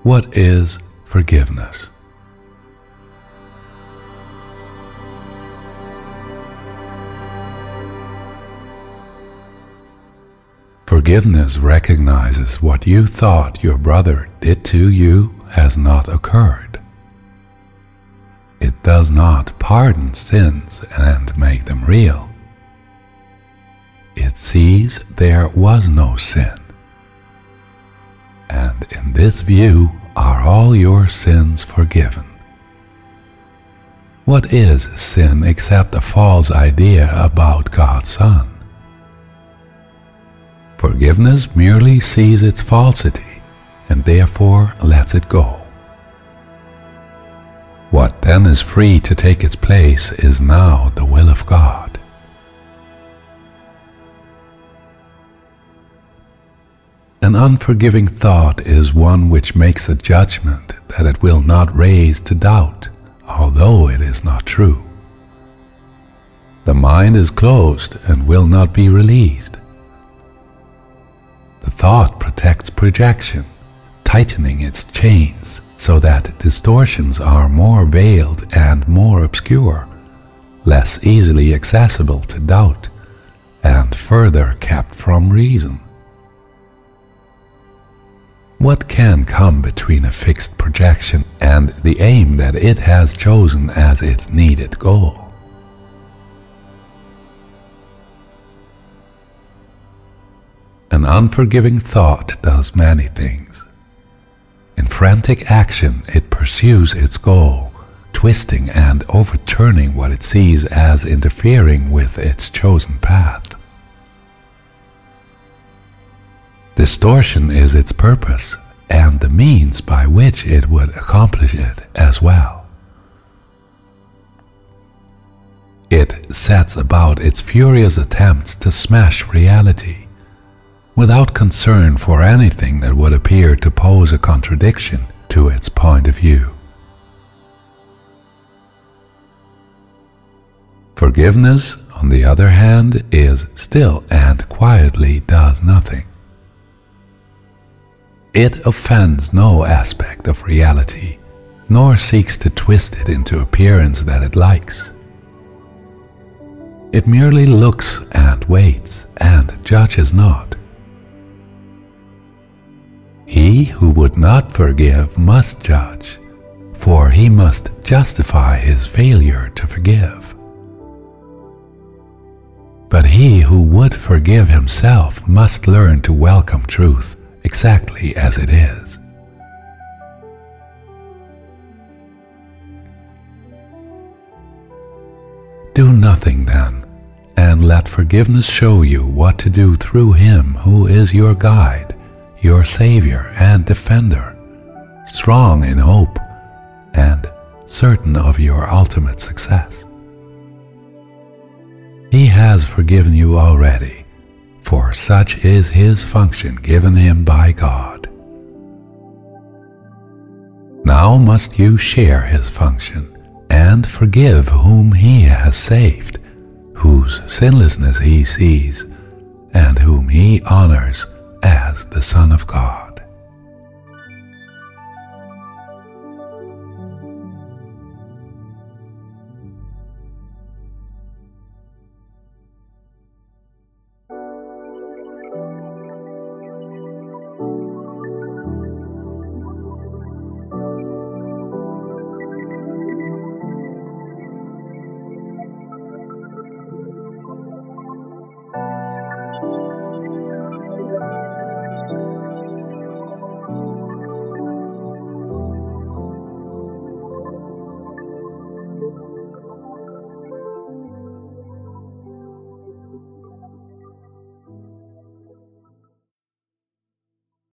What is forgiveness? Forgiveness recognizes what you thought your brother did to you has not occurred. It does not pardon sins and make them real. It sees there was no sin. And in this view are all your sins forgiven. What is sin except a false idea about God's Son? Forgiveness merely sees its falsity and therefore lets it go. What then is free to take its place is now the will of God. An unforgiving thought is one which makes a judgment that it will not raise to doubt, although it is not true. The mind is closed and will not be released. The thought protects projection, tightening its chains so that distortions are more veiled and more obscure, less easily accessible to doubt, and further kept from reason. What can come between a fixed projection and the aim that it has chosen as its needed goal? An unforgiving thought does many things. In frantic action, it pursues its goal, twisting and overturning what it sees as interfering with its chosen path. Distortion is its purpose, and the means by which it would accomplish it as well. It sets about its furious attempts to smash reality, without concern for anything that would appear to pose a contradiction to its point of view. Forgiveness, on the other hand, is still and quietly does nothing. It offends no aspect of reality, nor seeks to twist it into appearance that it likes. It merely looks and waits and judges not. He who would not forgive must judge, for he must justify his failure to forgive. But he who would forgive himself must learn to welcome truth exactly as it is. Do nothing then, and let forgiveness show you what to do through him who is your guide, your Savior and Defender, strong in hope and certain of your ultimate success. He has forgiven you already, for such is his function given him by God. Now must you share his function and forgive whom he has saved, whose sinlessness he sees, and whom he honors as the Son of God.